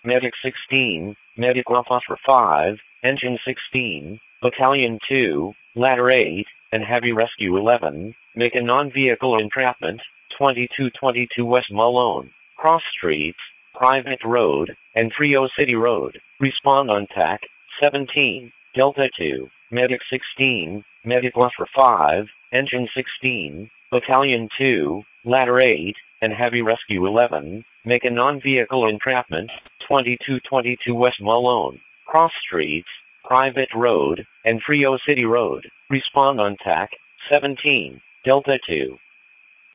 Medic 16, Medic Officer 5, Engine 16, Battalion 2, Ladder 8, and Heavy Rescue 11, make a non-vehicle entrapment, 2222 West Malone, Cross Streets, Private Road, and Trio City Road. Respond on TAC 17, Delta 2, Medic 16, Medic Officer 5, Engine 16, Battalion 2, Ladder 8, and Heavy Rescue 11, make a non-vehicle entrapment, 2222 West Malone, Cross Streets, Private Road, and Trio City Road. Respond on TAC 17, Delta 2.